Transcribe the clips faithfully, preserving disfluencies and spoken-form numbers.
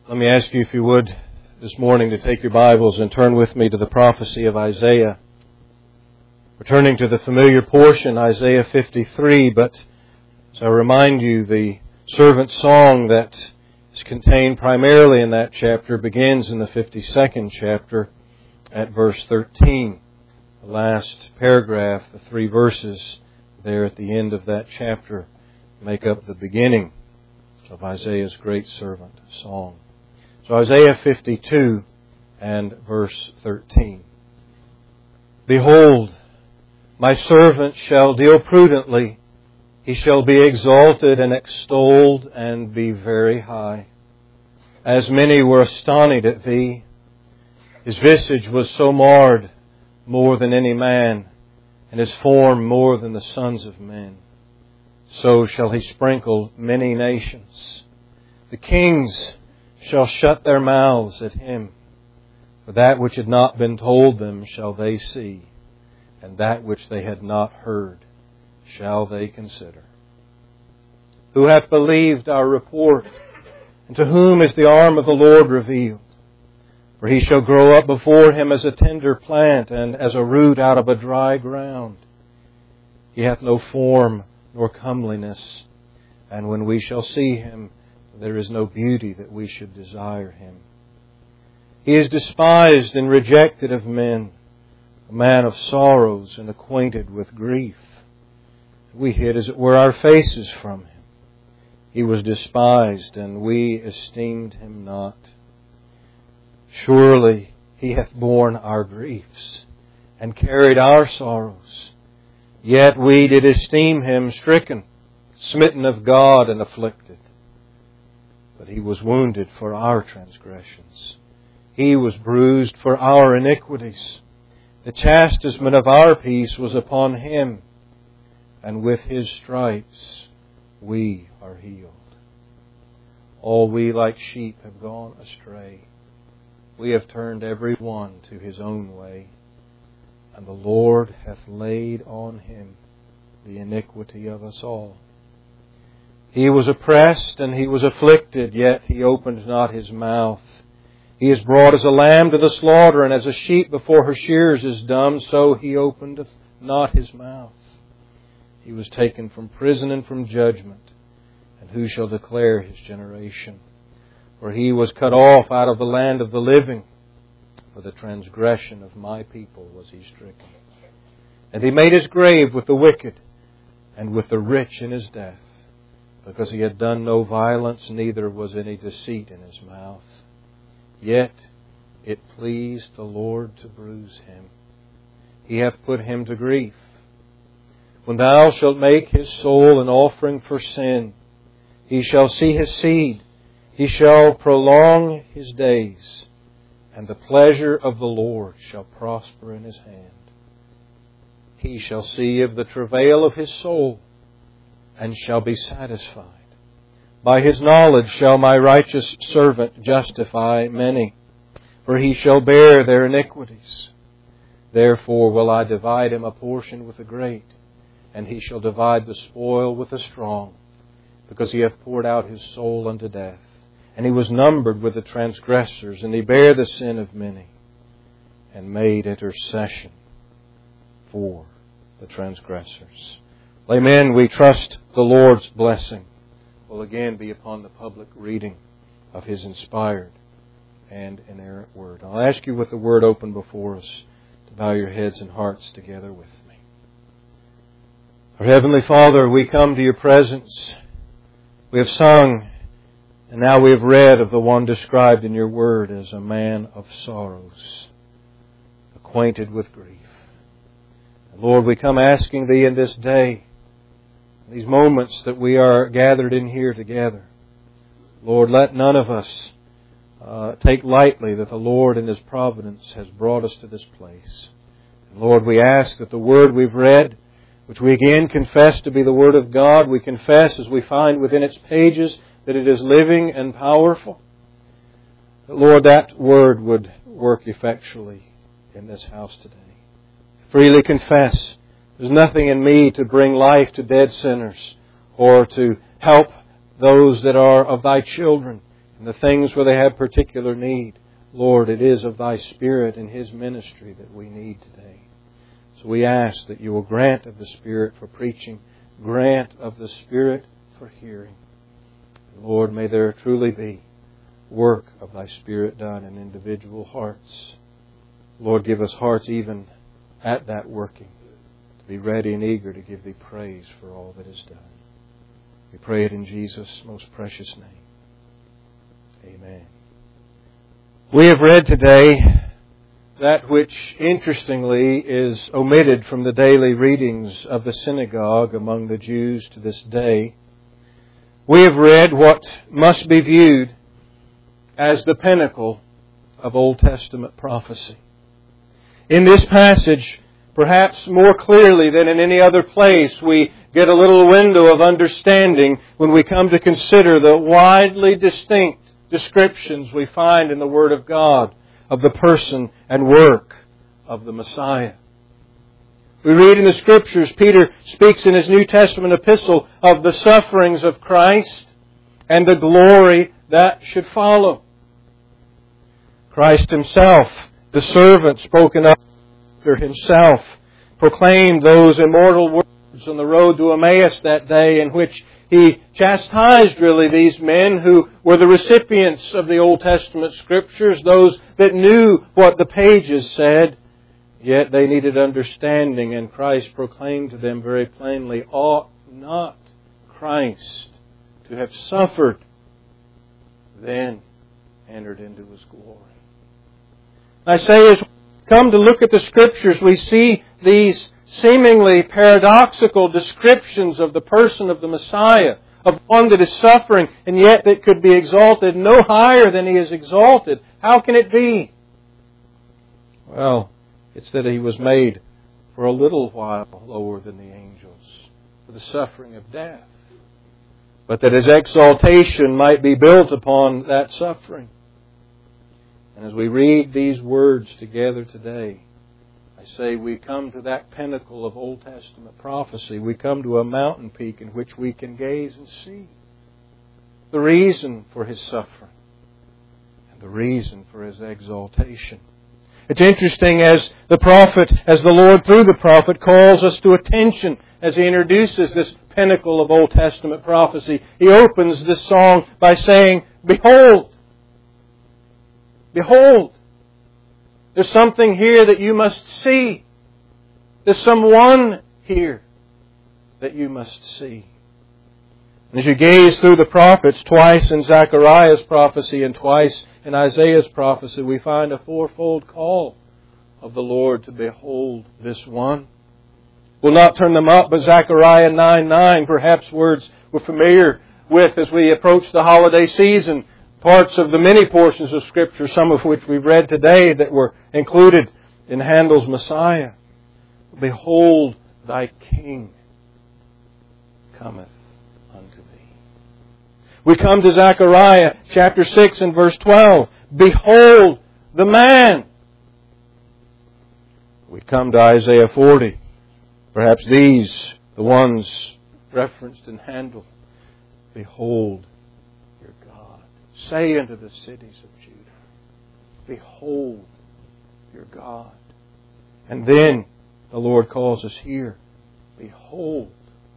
Let me ask you, if you would, this morning to take your Bibles and turn with me to the prophecy of Isaiah. We're turning to the familiar portion, Isaiah fifty-three, but as I remind you, the servant song that is contained primarily in that chapter begins in the fifty-second chapter at verse thirteen. The last paragraph, the three verses there at the end of that chapter, make up the beginning of Isaiah's great servant song. So Isaiah fifty-two and verse thirteen. Behold, my servant shall deal prudently. He shall be exalted and extolled and be very high. As many were astonished at thee, his visage was so marred more than any man, and his form more than the sons of men. So shall he sprinkle many nations. The kings shall shut their mouths at him. For that which had not been told them shall they see, and that which they had not heard shall they consider. Who hath believed our report? And to whom is the arm of the Lord revealed? For he shall grow up before him as a tender plant, and as a root out of a dry ground. He hath no form nor comeliness, and when we shall see him, there is no beauty that we should desire him. He is despised and rejected of men, a man of sorrows and acquainted with grief. We hid, as it were, our faces from him. He was despised, and we esteemed him not. Surely he hath borne our griefs, and carried our sorrows. Yet we did esteem him stricken, smitten of God, and afflicted. But he was wounded for our transgressions. He was bruised for our iniquities. The chastisement of our peace was upon him, and with his stripes we are healed. All we like sheep have gone astray. We have turned every one to his own way, and the Lord hath laid on him the iniquity of us all. He was oppressed and he was afflicted, yet he opened not his mouth. He is brought as a lamb to the slaughter, and as a sheep before her shearers is dumb, so he opened not his mouth. He was taken from prison and from judgment, and who shall declare his generation? For he was cut off out of the land of the living. For the transgression of my people was he stricken. And he made his grave with the wicked, and with the rich in his death, because he had done no violence, neither was any deceit in his mouth. Yet it pleased the Lord to bruise him. He hath put him to grief. When thou shalt make his soul an offering for sin, he shall see his seed. He shall prolong his days, and the pleasure of the Lord shall prosper in his hand. He shall see of the travail of his soul, and shall be satisfied. By his knowledge shall my righteous servant justify many, for he shall bear their iniquities. Therefore will I divide him a portion with the great, and he shall divide the spoil with the strong, because he hath poured out his soul unto death. And he was numbered with the transgressors, and he bare the sin of many, and made intercession for the transgressors. Amen. We trust the Lord's blessing will again be upon the public reading of his inspired and inerrant word. I'll ask you, with the word open before us, to bow your heads and hearts together with me. Our Heavenly Father, we come to your presence. We have sung, and now we have read of the one described in your word as a man of sorrows, acquainted with grief. Lord, we come asking thee in this day, these moments that we are gathered in here together, Lord, let none of us uh, take lightly that the Lord in his providence has brought us to this place. And Lord, we ask that the word we've read, which we again confess to be the word of God, we confess as we find within its pages that it is living and powerful. That, Lord, that word would work effectually in this house today. Freely confess, there's nothing in me to bring life to dead sinners or to help those that are of thy children and the things where they have particular need. Lord, it is of Thy Spirit and His ministry that we need today. So we ask that You will grant of the Spirit for preaching, grant of the Spirit for hearing. Lord, may there truly be work of Thy Spirit done in individual hearts. Lord, give us hearts even at that working to be ready and eager to give Thee praise for all that is done. We pray it in Jesus' most precious name. Amen. We have read today that which, interestingly, is omitted from the daily readings of the synagogue among the Jews to this day. We have read what must be viewed as the pinnacle of Old Testament prophecy. In this passage, perhaps more clearly than in any other place, we get a little window of understanding when we come to consider the widely distinct descriptions we find in the Word of God of the person and work of the Messiah. We read in the Scriptures, Peter speaks in his New Testament epistle of the sufferings of Christ and the glory that should follow. Christ Himself, the servant spoken of Himself, proclaimed those immortal words on the road to Emmaus that day in which He chastised really these men who were the recipients of the Old Testament Scriptures, those that knew what the pages said, yet they needed understanding, and Christ proclaimed to them very plainly, ought not Christ to have suffered, then entered into His glory. I say, as we come to look at the Scriptures, we see these seemingly paradoxical descriptions of the person of the Messiah, of one that is suffering and yet that could be exalted no higher than He is exalted. How can it be? Well, it's that He was made for a little while lower than the angels, for the suffering of death, but that His exaltation might be built upon that suffering. And as we read these words together today, I say we come to that pinnacle of Old Testament prophecy. We come to a mountain peak in which we can gaze and see the reason for His suffering and the reason for His exaltation. It's interesting as the prophet, as the Lord through the prophet calls us to attention as He introduces this pinnacle of Old Testament prophecy. He opens this song by saying, "Behold, behold, there's something here that you must see. There's someone here that you must see." And as you gaze through the prophets, twice in Zechariah's prophecy and twice in Isaiah's prophecy, we find a fourfold call of the Lord to behold this one. We'll not turn them up, but Zechariah nine nine, perhaps words we're familiar with as we approach the holiday season. Parts of the many portions of Scripture, some of which we've read today that were included in Handel's Messiah. "Behold, thy King cometh unto thee." We come to Zechariah chapter six and verse twelve. "Behold the man." We come to Isaiah forty. Perhaps these, the ones referenced in Handel. "Behold your God. Say unto the cities of Judah, behold your God." And then the Lord calls us here, "Behold,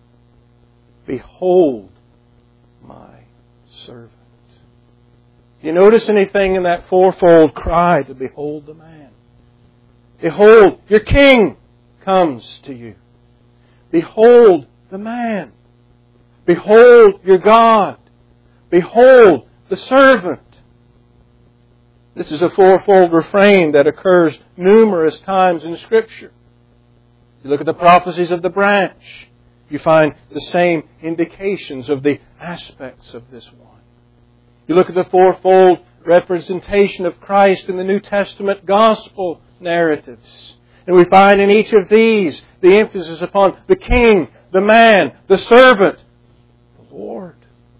behold my servant." Do you notice anything in that fourfold cry to behold the man? Behold, your King comes to you. Behold the man. Behold your God. Behold the servant. This is a fourfold refrain that occurs numerous times in Scripture. You look at the prophecies of the branch, you find the same indications of the aspects of this one. You look at the fourfold representation of Christ in the New Testament gospel narratives, and we find in each of these the emphasis upon the King, the man, the servant, the Lord.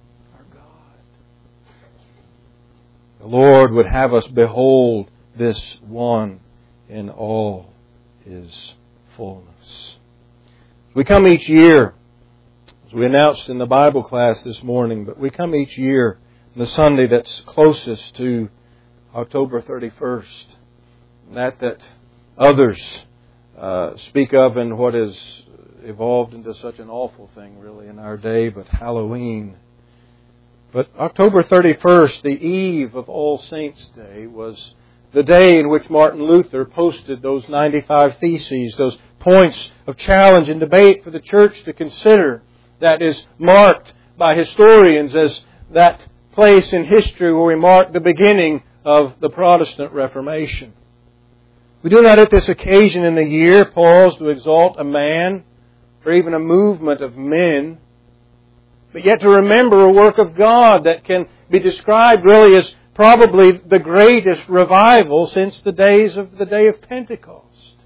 The Lord would have us behold this one in all His fullness. We come each year, as we announced in the Bible class this morning, but we come each year the Sunday that's closest to October thirty-first. That that others uh, speak of in what has evolved into such an awful thing really in our day, but Halloween. But October thirty-first, the eve of All Saints' Day, was the day in which Martin Luther posted those ninety-five theses, those points of challenge and debate for the church to consider, that is marked by historians as that place in history where we mark the beginning of the Protestant Reformation. We do not at this occasion in the year pause to exalt a man or even a movement of men, but yet to remember a work of God that can be described really as probably the greatest revival since the days of the day of Pentecost.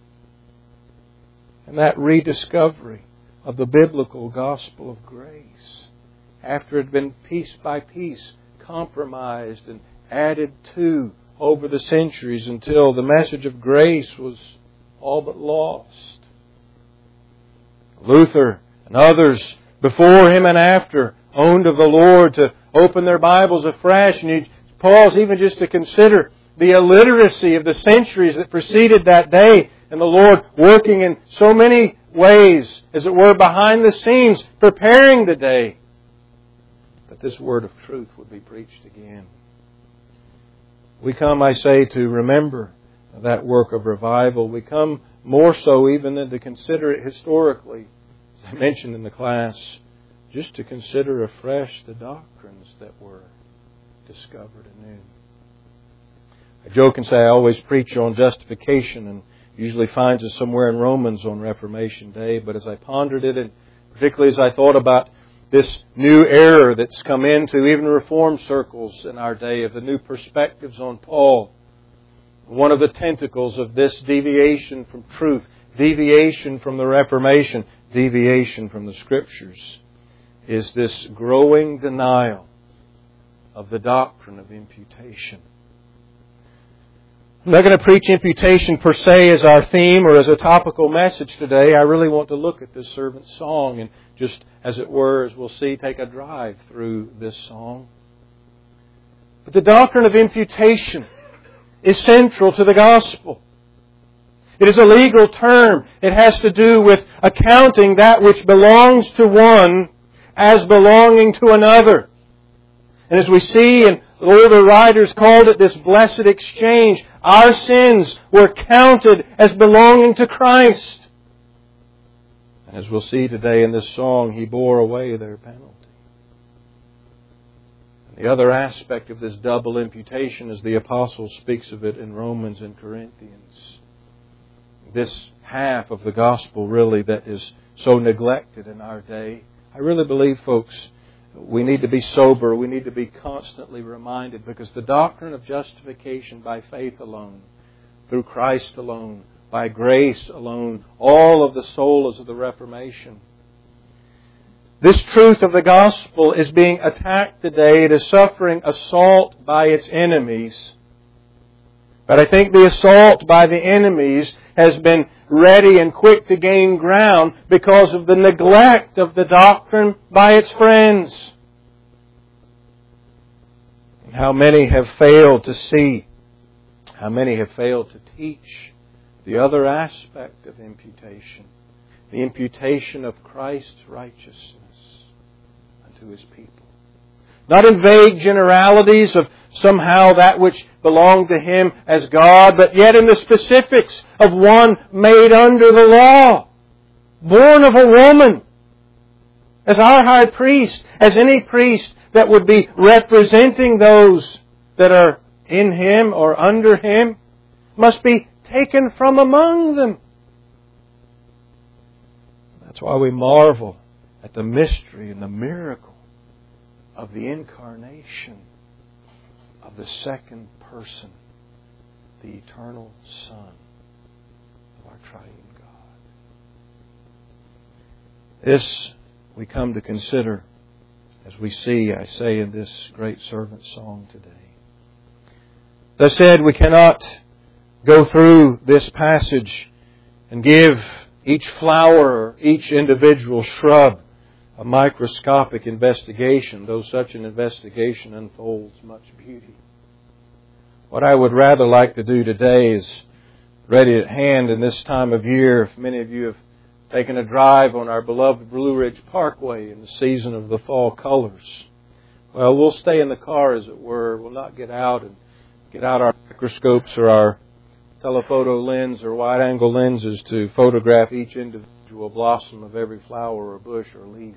And that rediscovery of the biblical gospel of grace, after it had been piece by piece compromised and added to over the centuries until the message of grace was all but lost. Luther and others before him and after owned of the Lord to open their Bibles afresh, and he pause even just to consider the illiteracy of the centuries that preceded that day, and the Lord working in so many ways, as it were, behind the scenes, preparing the day that this word of truth would be preached again. We come, I say, to remember that work of revival. We come more so even than to consider it historically, as I mentioned in the class, just to consider afresh the doctrines that were discovered anew. I joke and say I always preach on justification, and usually finds us somewhere in Romans on Reformation Day. But as I pondered it, and particularly as I thought about this new error that's come into even Reformed circles in our day, of the new perspectives on Paul, one of the tentacles of this deviation from truth, deviation from the Reformation, deviation from the Scriptures, is this growing denial of the doctrine of imputation. I'm not going to preach imputation per se as our theme or as a topical message today. I really want to look at this servant's song and just, as it were, as we'll see, take a drive through this song. But the doctrine of imputation is central to the gospel. It is a legal term. It has to do with accounting that which belongs to one as belonging to another. And as we see, and older writers called it this blessed exchange, our sins were counted as belonging to Christ. And as we'll see today in this song, He bore away their penalty. And the other aspect of this double imputation, as the Apostle speaks of it in Romans and Corinthians, this half of the gospel really that is so neglected in our day, I really believe, folks, we need to be sober. We need to be constantly reminded, because the doctrine of justification by faith alone, through Christ alone, by grace alone, all of the solas of the Reformation. This truth of the gospel is being attacked today. It is suffering assault by its enemies. But I think the assault by the enemies has been ready and quick to gain ground because of the neglect of the doctrine by its friends. And how many have failed to see, how many have failed to teach the other aspect of imputation, the imputation of Christ's righteousness unto His people. Not in vague generalities of somehow that which belonged to Him as God, but yet in the specifics of one made under the law, born of a woman, as our high priest, as any priest that would be representing those that are in Him or under Him, must be taken from among them. That's why we marvel at the mystery and the miracle of the incarnation of the second person, the eternal Son of our triune God. This we come to consider as we see, I say, in this great servant song today. As I said, we cannot go through this passage and give each flower, each individual shrub a microscopic investigation, though such an investigation unfolds much beauty. What I would rather like to do today is ready at hand in this time of year. If many of you have taken a drive on our beloved Blue Ridge Parkway in the season of the fall colors, well, we'll stay in the car, as it were. We'll not get out and get out our microscopes or our telephoto lens or wide-angle lenses to photograph each individual blossom of every flower or bush or leaf.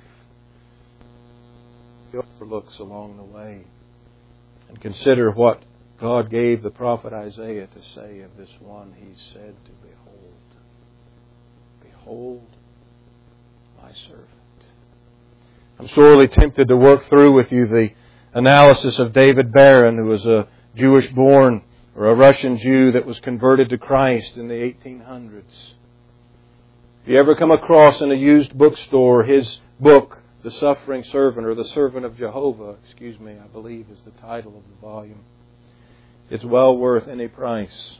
He overlooks along the way. And consider what God gave the prophet Isaiah to say of this one He said to behold. Behold my servant. I'm sorely tempted to work through with you the analysis of David Barron, who was a Jewish-born or a Russian Jew that was converted to Christ in the eighteen hundreds. If you ever come across in a used bookstore his book, The Suffering Servant, or The Servant of Jehovah, excuse me, I believe is the title of the volume, it's well worth any price.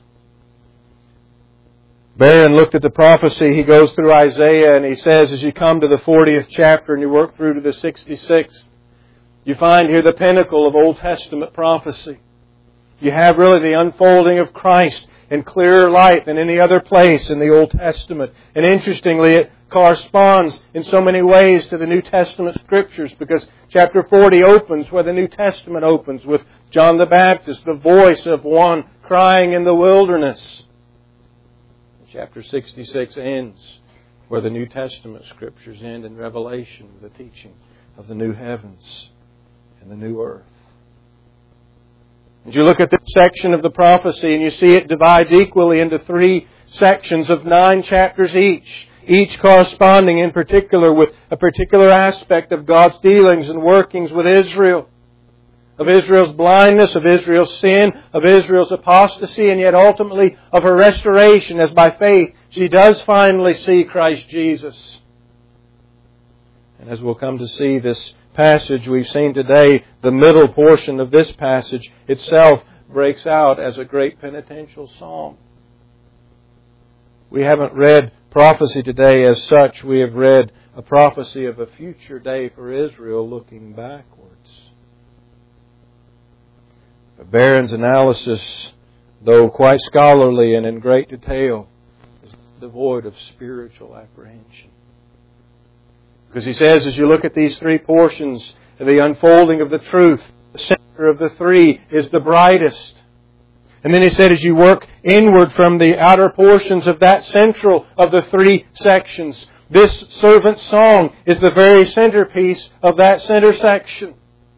Barron looked at the prophecy. He goes through Isaiah and he says, as you come to the fortieth chapter and you work through to the sixty-sixth, you find here the pinnacle of Old Testament prophecy. You have really the unfolding of Christ in clearer light than any other place in the Old Testament. And interestingly, it corresponds in so many ways to the New Testament Scriptures, because chapter forty opens where the New Testament opens, with John the Baptist, the voice of one crying in the wilderness. Chapter sixty-six ends where the New Testament Scriptures end in Revelation, the teaching of the new heavens and the new earth. As you look at this section of the prophecy and you see it divides equally into three sections of nine chapters each, each corresponding in particular with a particular aspect of God's dealings and workings with Israel. Of Israel's blindness, of Israel's sin, of Israel's apostasy, and yet ultimately of her restoration, as by faith she does finally see Christ Jesus. And as we'll come to see, this passage we've seen today, the middle portion of this passage itself breaks out as a great penitential psalm. We haven't read prophecy today as such. We have read a prophecy of a future day for Israel looking backwards. But Barron's analysis, though quite scholarly and in great detail, is devoid of spiritual apprehension. Because he says, as you look at these three portions, the unfolding of the truth, the center of the three is the brightest. And then he said, as you work inward from the outer portions of that central of the three sections, this servant's song is the very centerpiece of that center section.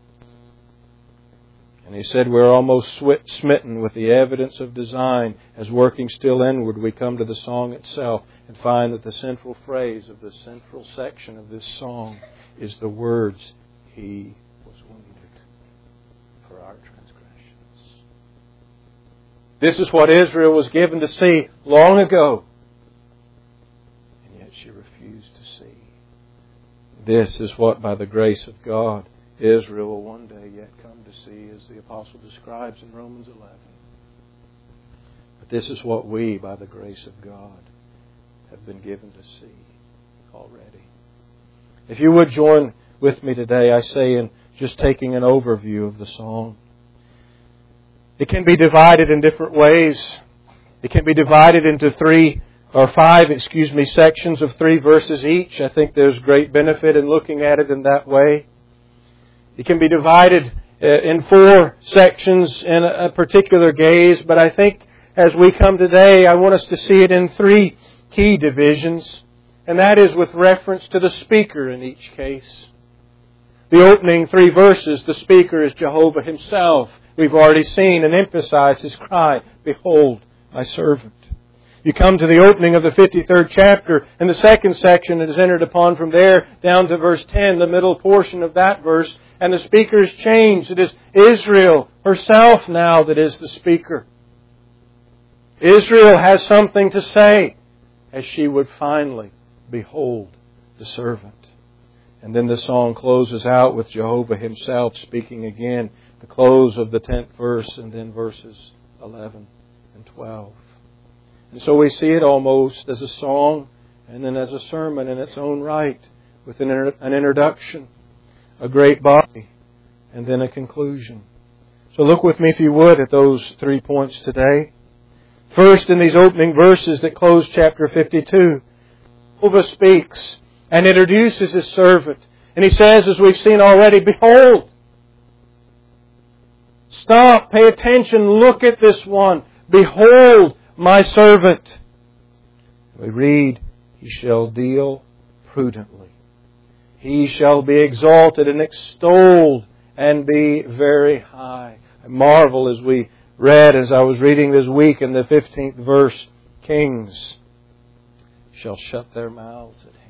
And he said, we're almost smitten with the evidence of design. As working still inward, we come to the song itself and find that the central phrase of the central section of this song is the words, He was wounded for our transgressions. This is what Israel was given to see long ago, and yet she refused to see. This is what, by the grace of God, Israel will one day yet come to see, as the Apostle describes in Romans eleven. But this is what we, by the grace of God, have been given to see already. If you would join with me today, I say, in just taking an overview of the song. It can be divided in different ways. It can be divided into three or five, excuse me, sections of three verses each. I think there's great benefit in looking at it in that way. It can be divided in four sections in a particular gaze, but I think as we come today, I want us to see it in three key divisions, and that is with reference to the speaker in each case. The opening three verses, the speaker is Jehovah Himself. We've already seen and emphasized His cry, Behold, my servant. You come to the opening of the fifty-third chapter, and the second section is entered upon from there down to verse ten, the middle portion of that verse, and the speaker is changed. It is Israel herself now that is the speaker. Israel has something to say as she would finally behold the servant. And then the song closes out with Jehovah Himself speaking again, the close of the tenth verse, and then verses eleven and twelve. And so we see it almost as a song and then as a sermon in its own right. with an, an introduction, a great body, and then a conclusion. So look with me, if you would, at those three points today. First, in these opening verses that close chapter fifty-two, Jehovah speaks and introduces His servant. And He says, as we've seen already, behold, stop, pay attention, look at this one. Behold, my servant. We read, He shall deal prudently. He shall be exalted and extolled and be very high. I marvel as we read, as I was reading this week in the fifteenth verse, kings shall shut their mouths at Him.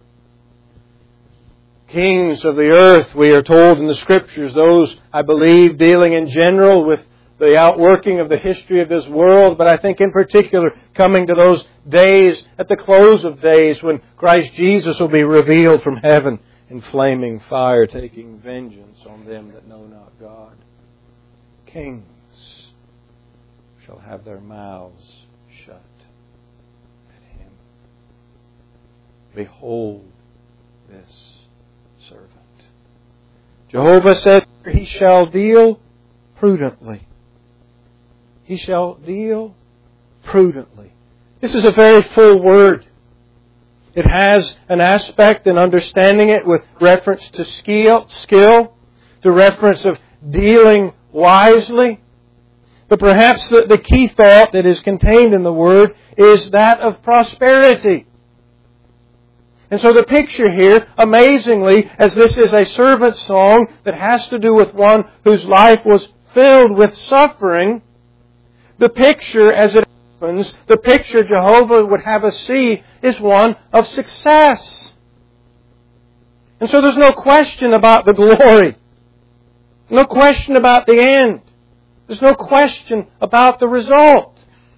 Kings of the earth, we are told in the Scriptures, those, I believe, dealing in general with the outworking of the history of this world, but I think in particular coming to those days, at the close of days, when Christ Jesus will be revealed from heaven in flaming fire, taking vengeance on them that know not God. Kings shall have their mouths shut at Him. Behold this servant. Jehovah said, He shall deal prudently. He shall deal prudently. This is a very full word. It has an aspect in understanding it with reference to skill, skill, to reference of dealing wisely. But perhaps the, the key thought that is contained in the word is that of prosperity. And so the picture here, amazingly, as this is a servant song that has to do with one whose life was filled with suffering, the picture as it happens, the picture Jehovah would have us see is one of success. And so there's no question about the glory. No question about the end. There's no question about the result.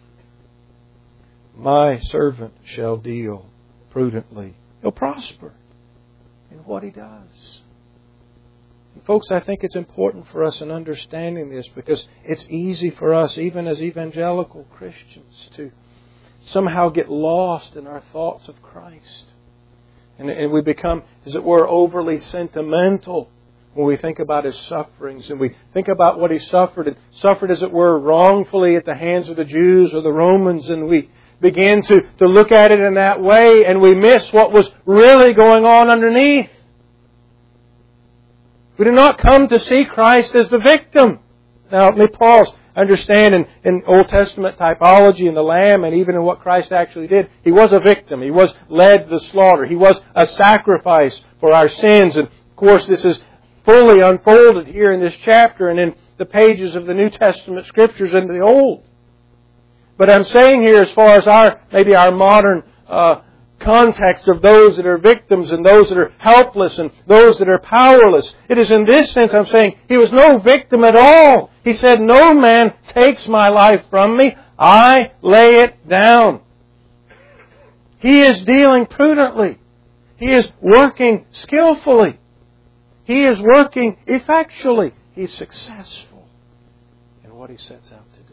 My servant shall deal prudently. He'll prosper in what he does. And folks, I think it's important for us in understanding this, because it's easy for us, even as evangelical Christians, to somehow get lost in our thoughts of Christ. And, and we become, as it were, overly sentimental when we think about His sufferings, and we think about what He suffered, and suffered, as it were, wrongfully at the hands of the Jews or the Romans, and we begin to, to look at it in that way, and we miss what was really going on underneath. We do not come to see Christ as the victim. Now, let me pause. Understand in, in Old Testament typology and the Lamb, and even in what Christ actually did, He was a victim. He was led to the slaughter. He was a sacrifice for our sins. And of course, this is fully unfolded here in this chapter and in the pages of the New Testament Scriptures and the Old. But I'm saying here, as far as our, maybe our modern uh, context of those that are victims and those that are helpless and those that are powerless, it is in this sense I'm saying He was no victim at all. He said, no man takes my life from me. I lay it down. He is dealing prudently. He is working skillfully. He is working effectually. He's successful in what He sets out to do.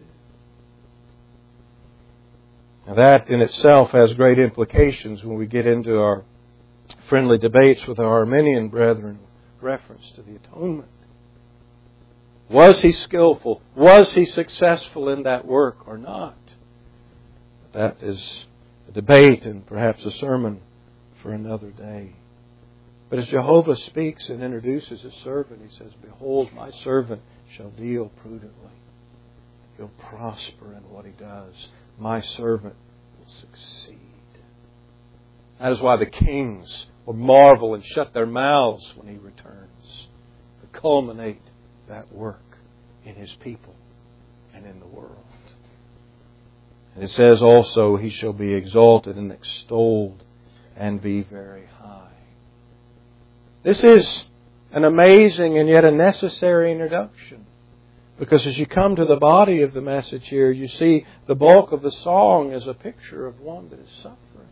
Now that in itself has great implications when we get into our friendly debates with our Arminian brethren with reference to the atonement. Was He skillful? Was He successful in that work or not? That is a debate and perhaps a sermon for another day. But as Jehovah speaks and introduces His servant, He says, behold, my servant shall deal prudently. He'll prosper in what he does. My servant will succeed. That is why the kings will marvel and shut their mouths when He returns, to culminate that work in His people and in the world. And it says also, He shall be exalted and extolled and be very high. This is an amazing and yet a necessary introduction. Because as you come to the body of the message here, you see the bulk of the song as a picture of one that is suffering.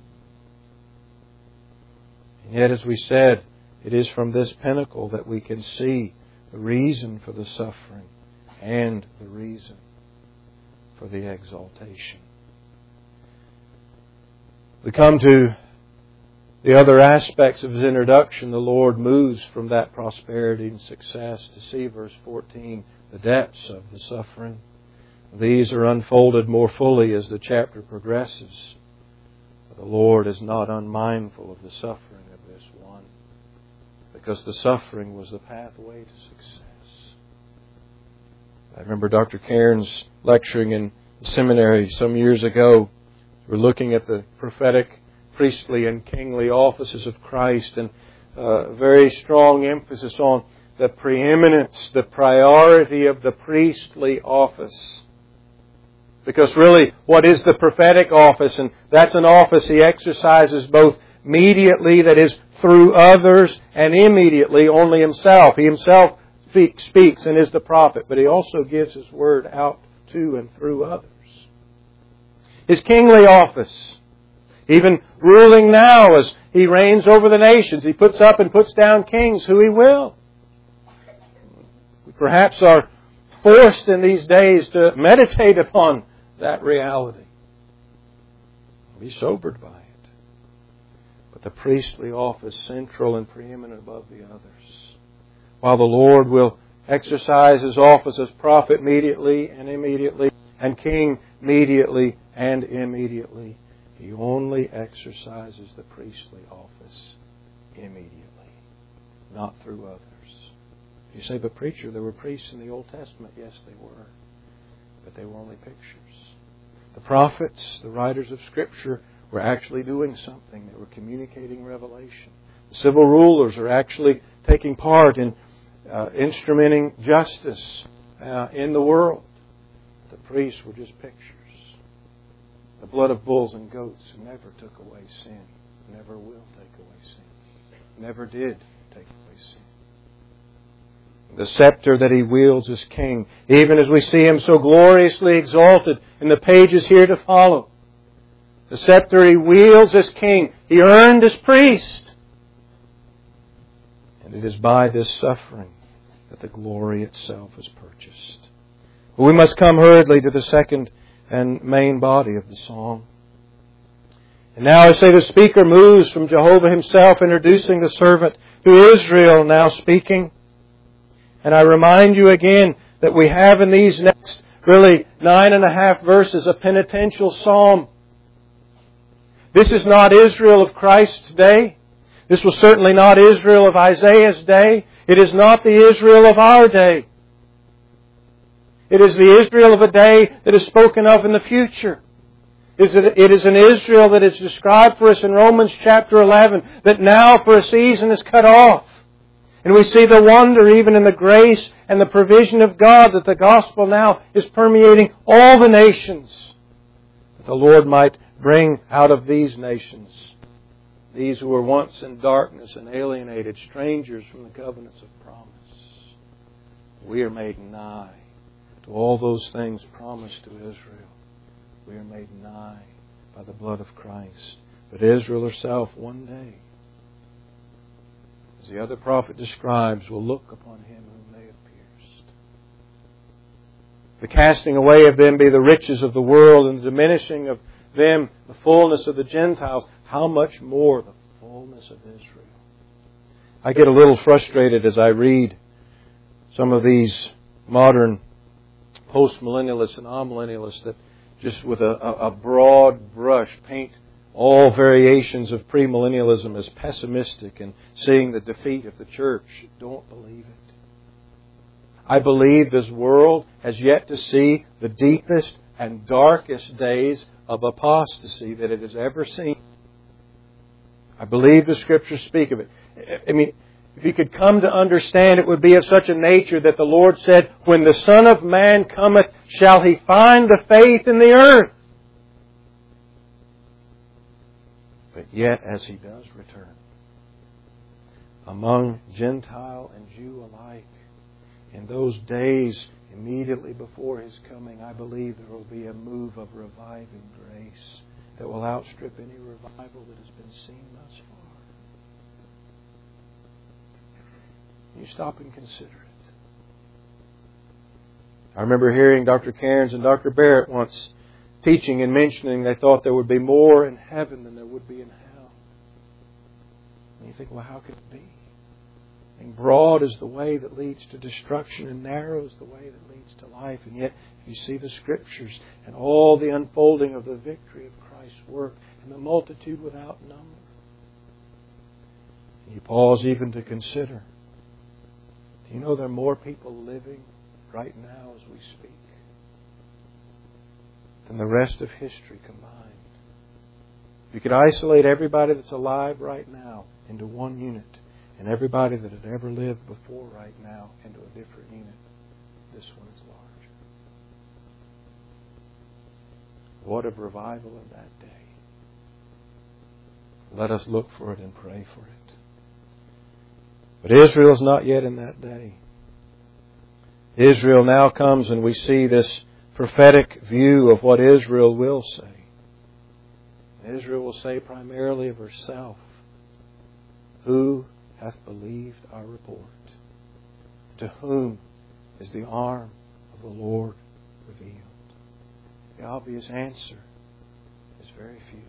And yet, as we said, it is from this pinnacle that we can see the reason for the suffering and the reason for the exaltation. We come to the other aspects of His introduction, the Lord moves from that prosperity and success to see, verse fourteen, the depths of the suffering. These are unfolded more fully as the chapter progresses. The Lord is not unmindful of the suffering of this one, because the suffering was the pathway to success. I remember Doctor Cairns lecturing in the seminary some years ago. We're looking at the prophetic, priestly, and kingly offices of Christ, and a very strong emphasis on the preeminence, the priority of the priestly office. Because really, what is the prophetic office? And that's an office He exercises both mediately, that is, through others, and immediately, only Himself. He Himself speaks and is the prophet, but He also gives His word out to and through others. His kingly office, even ruling now as He reigns over the nations. He puts up and puts down kings who He will. We perhaps are forced in these days to meditate upon that reality. Be sobered by it. But the priestly office, central and preeminent above the others. While the Lord will exercise His office as prophet mediately and immediately, and king mediately and immediately, He only exercises the priestly office immediately, not through others. You say, but preacher, there were priests in the Old Testament. Yes, they were. But they were only pictures. The prophets, the writers of Scripture, were actually doing something. They were communicating revelation. The civil rulers are actually taking part in uh, instrumenting justice uh, in the world. The priests were just pictures. The blood of bulls and goats never took away sin. Never will take away sin. Never did take away sin. The scepter that He wields as king, even as we see Him so gloriously exalted in the pages here to follow. The scepter He wields as king, He earned as priest. And it is by this suffering that the glory itself is purchased. But we must come hurriedly to the second and main body of the song. And now I say the speaker moves from Jehovah Himself, introducing the servant, to Israel now speaking. And I remind you again that we have in these next, really, nine and a half verses a penitential psalm. This is not Israel of Christ's day. This was certainly not Israel of Isaiah's day. It is not the Israel of our day. It is the Israel of a day that is spoken of in the future. It is an Israel that is described for us in Romans chapter eleven, that now for a season is cut off. And we see the wonder even in the grace and the provision of God that the gospel now is permeating all the nations. That the Lord might bring out of these nations, these who were once in darkness and alienated, strangers from the covenants of promise. We are made nigh to all those things promised to Israel. We are made nigh by the blood of Christ. But Israel herself one day, as the other prophet describes, will look upon Him whom they have pierced. The casting away of them be the riches of the world, and the diminishing of them the fullness of the Gentiles. How much more the fullness of Israel? I get a little frustrated as I read some of these modern post-millennialists and amillennialists that just with a, a broad brush paint all variations of premillennialism as pessimistic and seeing the defeat of the church. Don't believe it. I believe this world has yet to see the deepest and darkest days of apostasy that it has ever seen. I believe the Scriptures speak of it. I mean, if you could come to understand, it would be of such a nature that the Lord said, when the Son of Man cometh, shall He find the faith in the earth? But yet, as He does return, among Gentile and Jew alike, in those days immediately before His coming, I believe there will be a move of reviving grace that will outstrip any revival that has been seen thus far. You stop and consider it. I remember hearing Doctor Cairns and Doctor Barrett once teaching and mentioning they thought there would be more in heaven than there would be in hell. You think, well, how could it be? And broad is the way that leads to destruction, and narrow is the way that leads to life. And yet, you see the Scriptures and all the unfolding of the victory of Christ's work and the multitude without number. And you pause even to consider, do you know there are more people living right now as we speak than the rest of history combined? You could isolate everybody that's alive right now into one unit, and everybody that had ever lived before right now into a different unit. This one is larger. What a revival of that day. Let us look for it and pray for it. But Israel is not yet in that day. Israel now comes, and we see this prophetic view of what Israel will say. Israel will say primarily of herself, "Who hath believed our report? To whom is the arm of the Lord revealed?" The obvious answer is very few.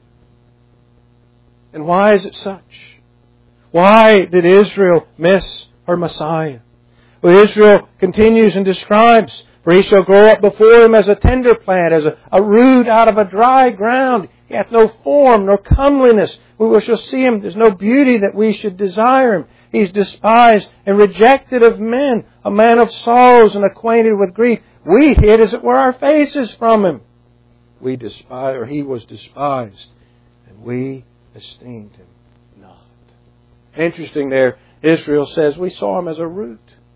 And why is it such? Why did Israel miss her Messiah? Well, Israel continues and describes, "For he shall grow up before him as a tender plant, as a, a root out of a dry ground. He hath no form nor comeliness. We shall see him. There's no beauty that we should desire him. He's despised and rejected of men, a man of sorrows and acquainted with grief. We hid, as it were, our faces from him. We despise, or he was despised, and we esteemed him not." Interesting there, Israel says we saw him as a root,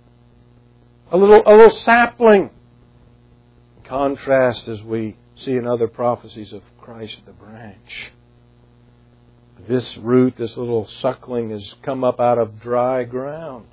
a little, a little sapling. In contrast, as we see in other prophecies of Christ, the branch. This root, this little suckling, has come up out of dry ground.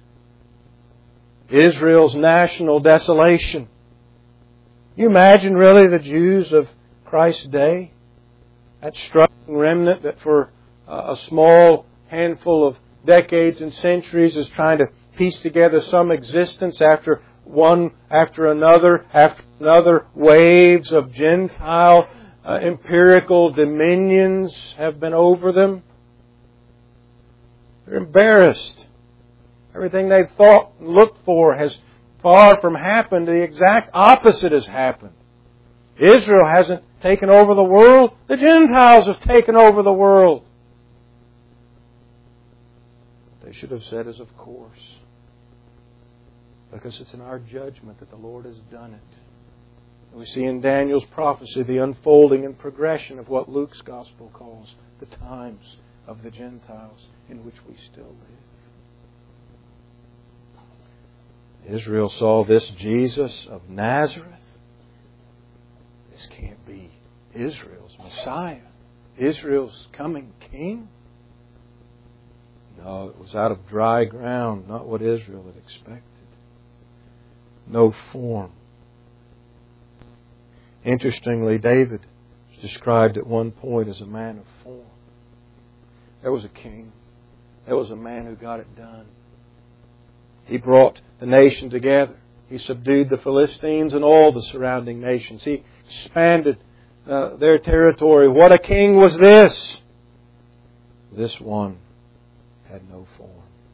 Israel's national desolation. You imagine really the Jews of Christ's day? That struggling remnant that for a small handful of decades and centuries is trying to piece together some existence after one after another, after another, waves of Gentile uh, empirical dominions have been over them. They're embarrassed. Everything they've thought and looked for has far from happened. The exact opposite has happened. Israel hasn't taken over the world. The Gentiles have taken over the world. They should have said as of course. Because it's in our judgment that the Lord has done it. And we see in Daniel's prophecy the unfolding and progression of what Luke's Gospel calls the times of the Gentiles in which we still live. Israel saw this Jesus of Nazareth. This can't be Israel's Messiah, Israel's coming King. No, it was out of dry ground, not what Israel had expected. No form. Interestingly, David was described at one point as a man of form. There was a king. There was a man who got it done. He brought the nation together. He subdued the Philistines and all the surrounding nations. He expanded uh, their territory. What a king was this! This one had no form.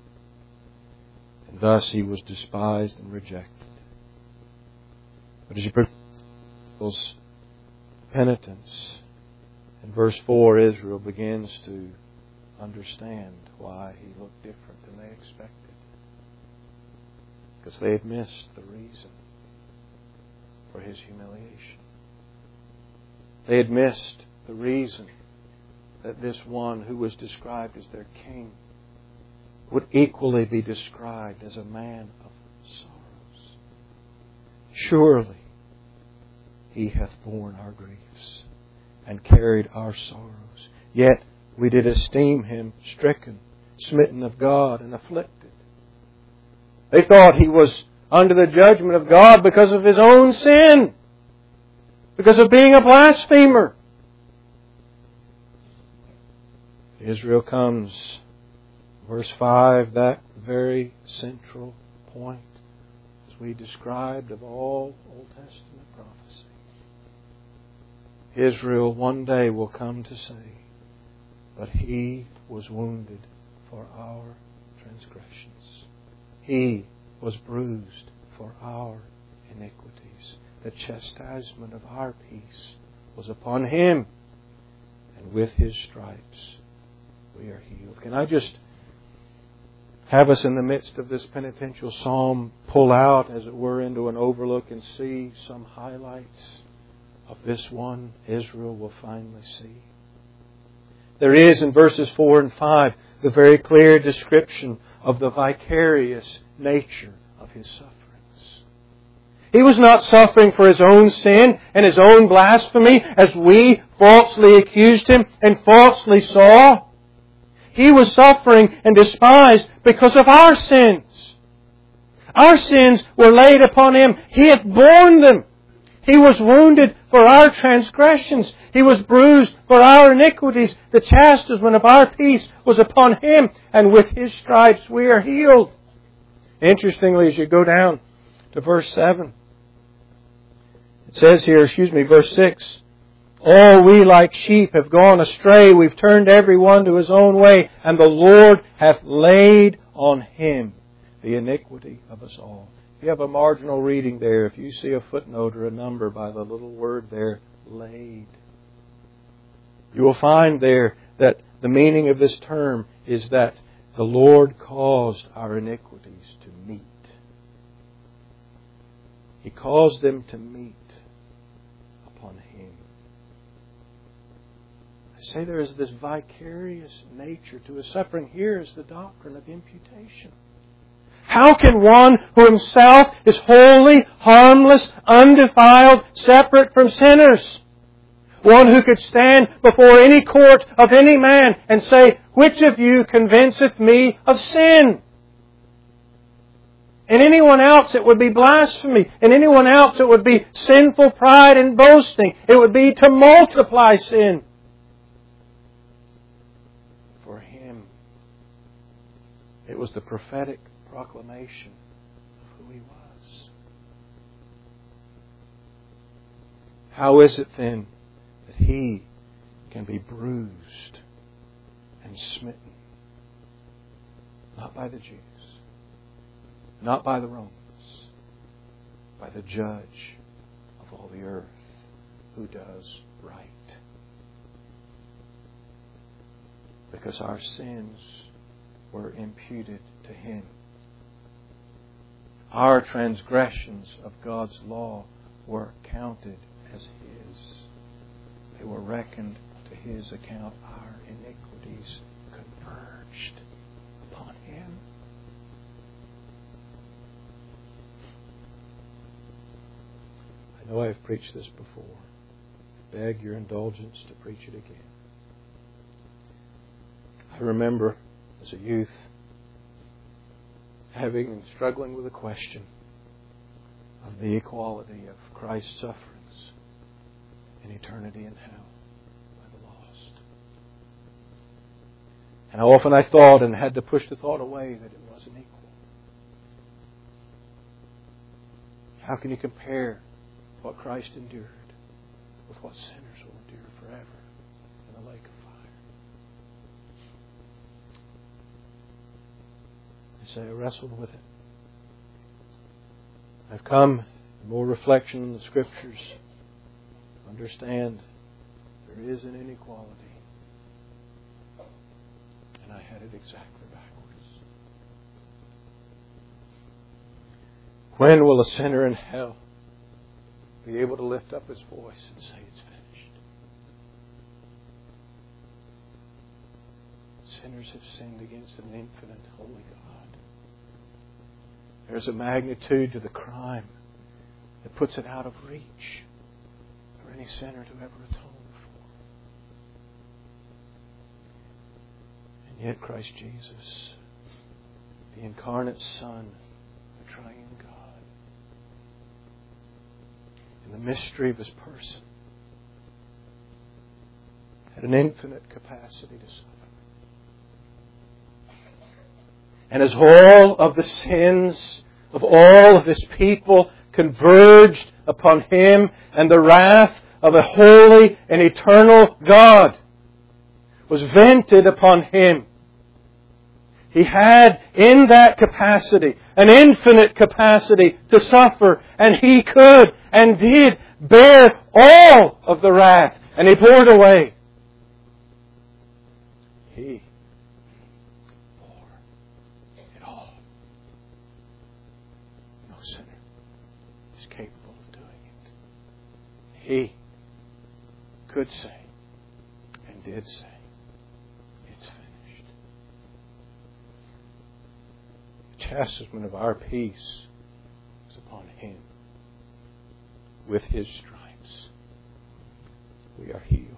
And thus he was despised and rejected. But as you Israel's penitence, in verse four, Israel begins to understand why he looked different than they expected. Because they had missed the reason for his humiliation. They had missed the reason that this one who was described as their king would equally be described as a man of sorrows. Surely he hath borne our griefs and carried our sorrows. Yet we did esteem him stricken, smitten of God, and afflicted. They thought he was under the judgment of God because of his own sin, because of being a blasphemer. Israel comes, verse five, that very central point, as we described of all Old Testament prophecy. Israel one day will come to say, but he was wounded for our transgressions. He was bruised for our iniquities. The chastisement of our peace was upon Him, and with His stripes we are healed. Can I just have us in the midst of this penitential psalm pull out, as it were, into an overlook and see some highlights of this one Israel will finally see? There is in verses four and five the very clear description of the vicarious nature of His sufferings. He was not suffering for His own sin and His own blasphemy, as we falsely accused Him and falsely saw. He was suffering and despised because of our sins. Our sins were laid upon Him. He hath borne them. He was wounded for our transgressions. He was bruised for our iniquities. The chastisement of our peace was upon Him, and with His stripes we are healed. Interestingly, as you go down to verse seven, it says here, excuse me, verse six, all we like sheep have gone astray. We've turned every one to his own way, and the Lord hath laid on Him the iniquity of us all. If you have a marginal reading there, if you see a footnote or a number by the little word there, laid, you will find there that the meaning of this term is that the Lord caused our iniquities to meet. He caused them to meet upon Him. I say there is this vicarious nature to His suffering. Here is the doctrine of imputation. How can one who himself is holy, harmless, undefiled, separate from sinners, one who could stand before any court of any man and say, which of you convinceth me of sin? And anyone else it would be blasphemy. And anyone else it would be sinful pride and boasting. It would be to multiply sin. For Him, it was the prophetic proclamation of who He was. How is it then that He can be bruised and smitten? Not by the Jews, not by the Romans, by the Judge of all the earth, who does right. Because our sins were imputed to Him. Our transgressions of God's law were counted as His. They were reckoned to His account. Our iniquities converged upon Him. I know I've preached this before. I beg your indulgence to preach it again. I remember as a youth having and struggling with the question of the equality of Christ's sufferings and eternity in hell by the lost. And how often I thought and had to push the thought away that it wasn't equal. How can you compare what Christ endured with what sinners will endure forever in the lake of fire? I wrestled with it. I've come in more reflection in the Scriptures to understand there is an inequality. And I had it exactly backwards. When will a sinner in hell be able to lift up his voice and say it's finished? Sinners have sinned against an infinite holy God. There's a magnitude to the crime that puts it out of reach for any sinner to ever atone for. And yet Christ Jesus, the incarnate Son, the triune God, in the mystery of His person, had an infinite capacity to suffer. And as all of the sins of all of His people converged upon Him, and the wrath of a holy and eternal God was vented upon Him, He had in that capacity, an infinite capacity to suffer, and He could and did bear all of the wrath, and He poured away. He bore it all. No sinner is capable of doing it. He could say and did say, it's finished. The chastisement of our peace is upon Him. With His stripes we are healed.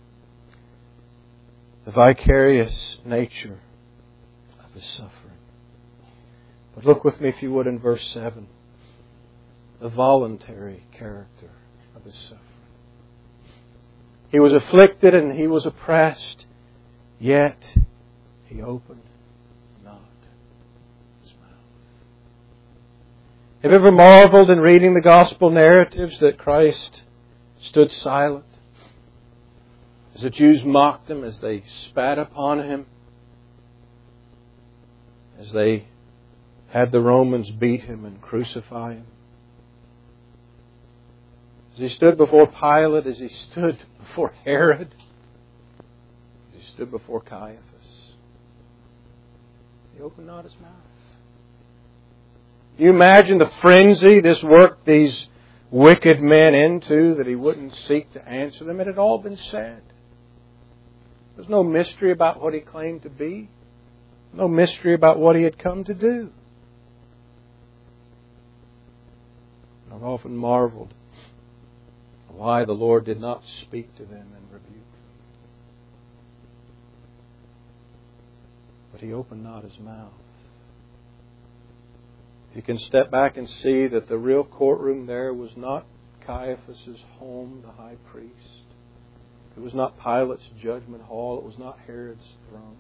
The vicarious nature of His suffering. But look with me, if you would, in verse seven. The voluntary character of His suffering. He was afflicted and He was oppressed, yet He opened not His mouth. Have you ever marveled in reading the gospel narratives that Christ stood silent as the Jews mocked Him, as they spat upon Him, as they had the Romans beat Him and crucify Him? As He stood before Pilate, as He stood before Herod, as He stood before Caiaphas, He opened not His mouth. You imagine the frenzy this worked these wicked men into, that He wouldn't seek to answer them. It had all been said. There's no mystery about what He claimed to be. No mystery about what He had come to do. I've often marveled why the Lord did not speak to them and rebuke them. But He opened not His mouth. You can step back and see that the real courtroom there was not Caiaphas' home, the high priest. It was not Pilate's judgment hall. It was not Herod's throne.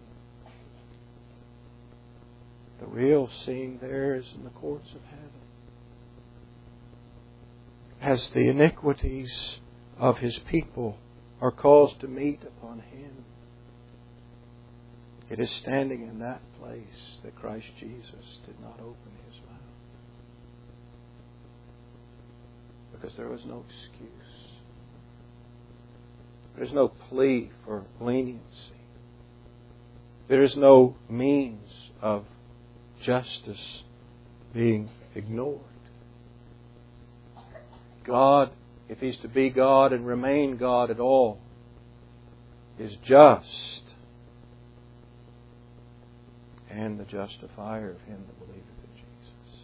The real scene there is in the courts of heaven. As the iniquities of His people are caused to meet upon Him, it is standing in that place that Christ Jesus did not open His mouth. Because there was no excuse. There is no plea for leniency. There is no means of justice being ignored. God, if He's to be God and remain God at all, is just, and the justifier of him that believeth in Jesus.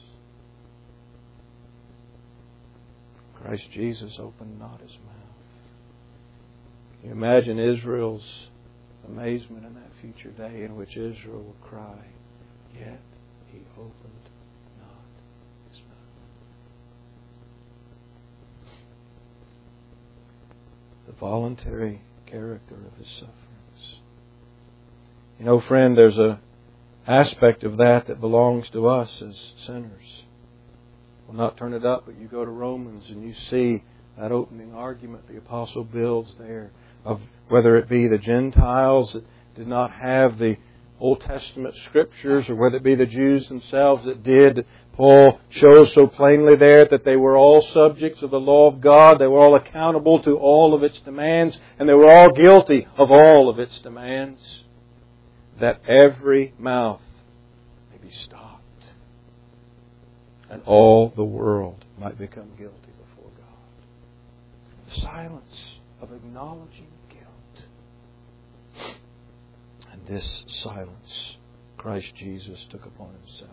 Christ Jesus opened not His mouth. Can you imagine Israel's amazement in that future day in which Israel will cry, yet He opened not His mouth. The voluntary character of His sufferings. You know, friend, there's a aspect of that that belongs to us as sinners. We'll not turn it up, but you go to Romans and you see that opening argument the apostle builds there of whether it be the Gentiles that did not have the Old Testament Scriptures, or whether it be the Jews themselves that did. Paul shows so plainly there that they were all subjects of the law of God. They were all accountable to all of its demands, and they were all guilty of all of its demands. That every mouth may be stopped, and all the world might become guilty before God. The silence of acknowledging guilt. And this silence Christ Jesus took upon Himself.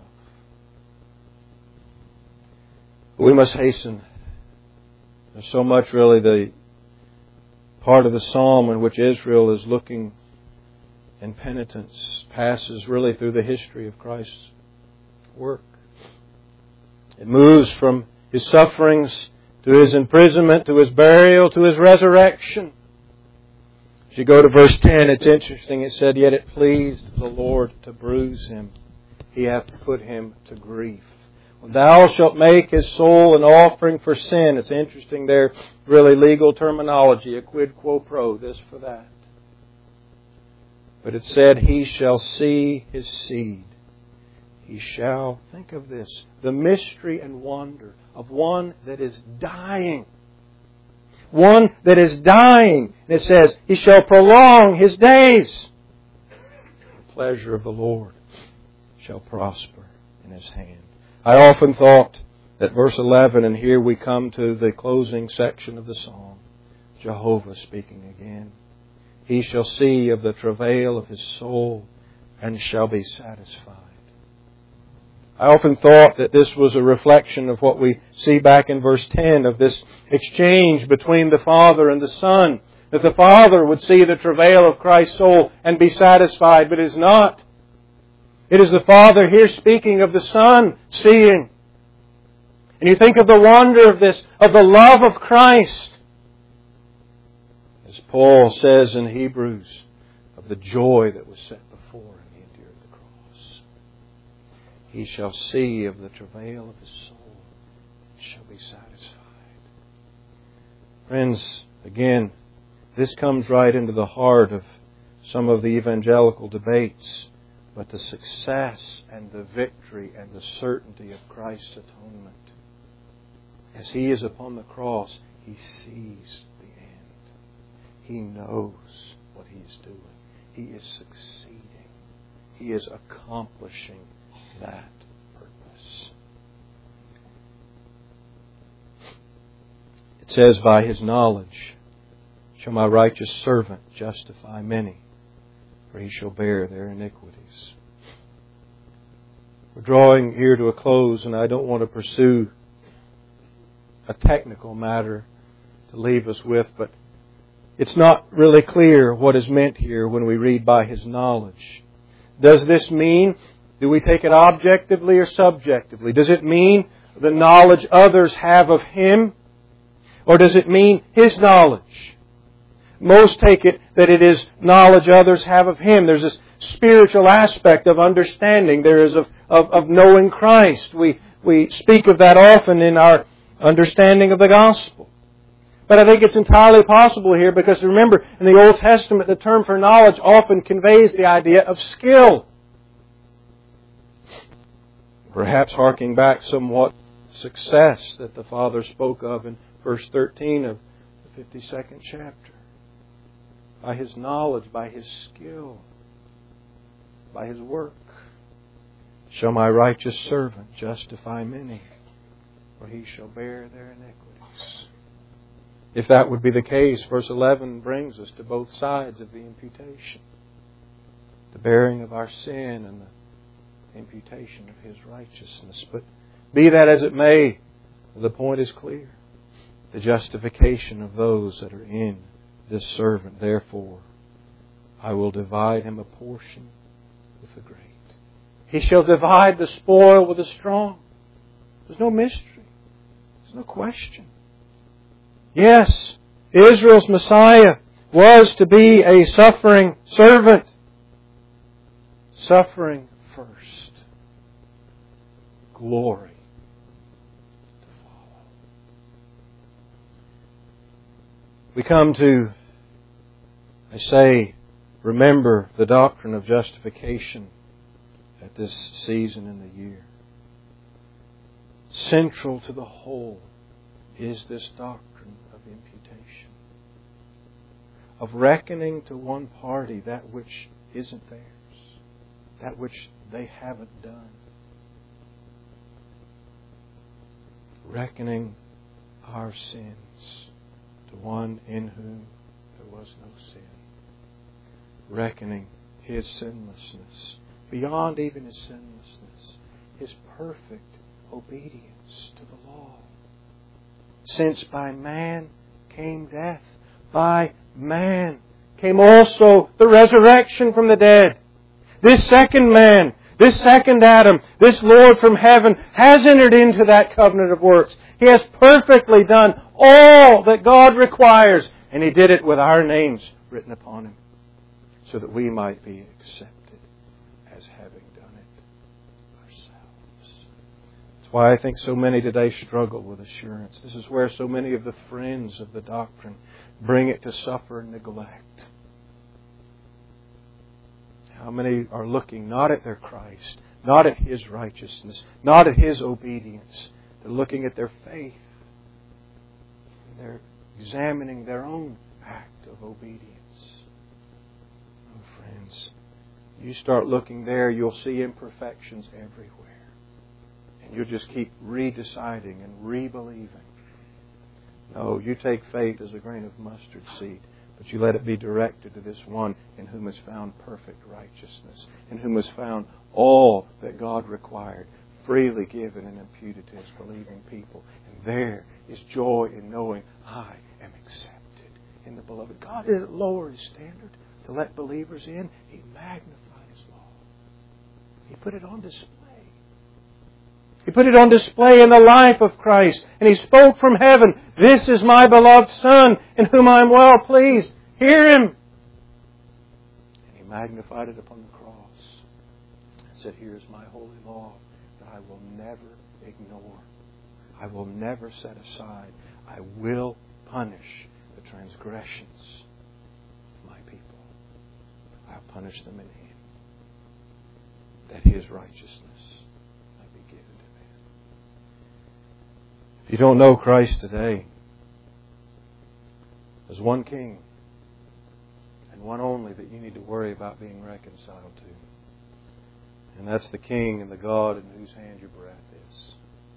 But we must hasten. There's so much really the part of the psalm in which Israel is looking in penitence passes really through the history of Christ's work. It moves from His sufferings to His imprisonment, to His burial, to His resurrection. If you go to verse ten, it's interesting. It said, yet it pleased the Lord to bruise Him. He hath put Him to grief. When thou shalt make His soul an offering for sin. It's interesting there, really legal terminology, a quid quo pro, this for that. But it said, He shall see His seed, He shall, think of this, the mystery and wonder of one that is dying. One that is dying. And it says, He shall prolong His days. The pleasure of the Lord shall prosper in His hand. I often thought that verse eleven, and here we come to the closing section of the song, Jehovah speaking again. He shall see of the travail of His soul and shall be satisfied. I often thought that this was a reflection of what we see back in verse ten of this exchange between the Father and the Son. That the Father would see the travail of Christ's soul and be satisfied, but it is not. It is the Father here speaking of the Son seeing. And you think of the wonder of this, of the love of Christ. As Paul says in Hebrews, of the joy that was set before Him, He endured the cross. He shall see of the travail of His soul and shall be satisfied. Friends, again, this comes right into the heart of some of the evangelical debates. But the success and the victory and the certainty of Christ's atonement. As He is upon the cross, He sees the end. He knows what He is doing. He is succeeding. He is accomplishing that purpose. It says, by His knowledge shall my righteous servant justify many, for he shall bear their iniquities. We're drawing here to a close, and I don't want to pursue a technical matter to leave us with, but it's not really clear what is meant here when we read by His knowledge. Does this mean, do we take it objectively or subjectively? Does it mean the knowledge others have of Him? Or does it mean His knowledge? Most take it that it is knowledge others have of Him. There's this spiritual aspect of understanding. There is of, of, of knowing Christ. We, we speak of that often in our understanding of the gospel. But I think it's entirely possible here because remember, in the Old Testament, the term for knowledge often conveys the idea of skill. Perhaps harking back somewhat success that the Father spoke of in verse thirteen of the fifty-second chapter. By His knowledge, by His skill, by His work, shall my righteous servant justify many, for he shall bear their iniquities. If that would be the case, verse eleven brings us to both sides of the imputation. The bearing of our sin and the imputation of His righteousness. But be that as it may, the point is clear. The justification of those that are in this servant. Therefore, I will divide him a portion with the great. He shall divide the spoil with the strong. There's no mystery. There's no question. Yes, Israel's Messiah was to be a suffering servant. Suffering first. Glory to follow. We come to, I say, remember the doctrine of justification at this season in the year. Central to the whole is this doctrine of imputation. Of reckoning to one party that which isn't theirs. That which they haven't done. Reckoning our sins to one in whom there was no sin. Reckoning His sinlessness, beyond even His sinlessness, His perfect obedience to the law. Since by man came death, by man came also the resurrection from the dead. This second man, this second Adam, this Lord from heaven has entered into that covenant of works. He has perfectly done all that God requires, and He did it with our names written upon Him, so that we might be accepted as having done it ourselves. That's why I think so many today struggle with assurance. This is where so many of the friends of the doctrine bring it to suffer neglect. How many are looking not at their Christ, not at His righteousness, not at His obedience. They're looking at their faith. They're examining their own act of obedience. Oh, friends, you start looking there, you'll see imperfections everywhere. And you'll just keep redeciding and re-believing. No, you take faith as a grain of mustard seed, but you let it be directed to this one in whom is found perfect righteousness, in whom is found all that God required, freely given and imputed to His believing people. And there is joy in knowing I am accepted in the beloved. God didn't lower His standard to let believers in. He magnified His law. He put it on display. He put it on display in the life of Christ. And He spoke from heaven, "This is my beloved Son, in whom I am well pleased. Hear Him." And He magnified it upon the cross. And said, "Here is my holy law that I will never ignore. I will never set aside. I will punish the transgressions of my people. I'll punish them in Him, that His righteousness might be given to them." If you don't know Christ today, there's one King and one only that you need to worry about being reconciled to. And that's the King and the God in whose hand your breath is.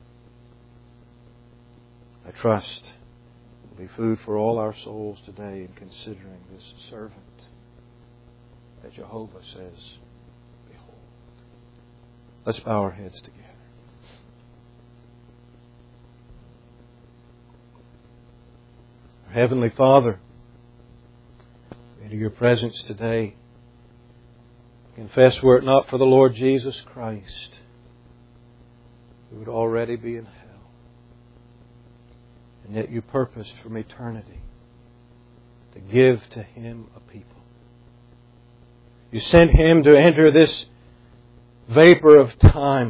I trust it will be food for all our souls today in considering this servant that Jehovah says, "Behold." Let's bow our heads together. Our Heavenly Father, into Your presence today, confess, were it not for the Lord Jesus Christ, we would already be in hell. And yet You purposed from eternity to give to Him a people. You sent Him to enter this vapor of time,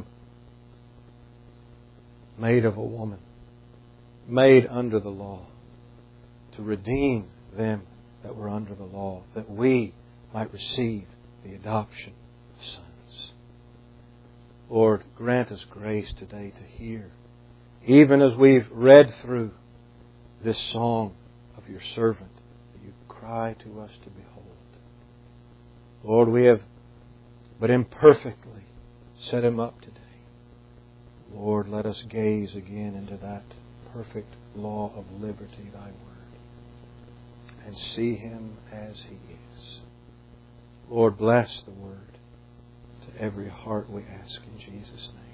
made of a woman, made under the law, to redeem them that were under the law, that we might receive the adoption of sons. Lord, grant us grace today to hear, even as we've read through this song of Your servant, that You cry to us to behold. Lord, we have but imperfectly set Him up today. Lord, let us gaze again into that perfect law of liberty, Thy Word, and see Him as He is. Lord, bless the Word to every heart, we ask in Jesus' name.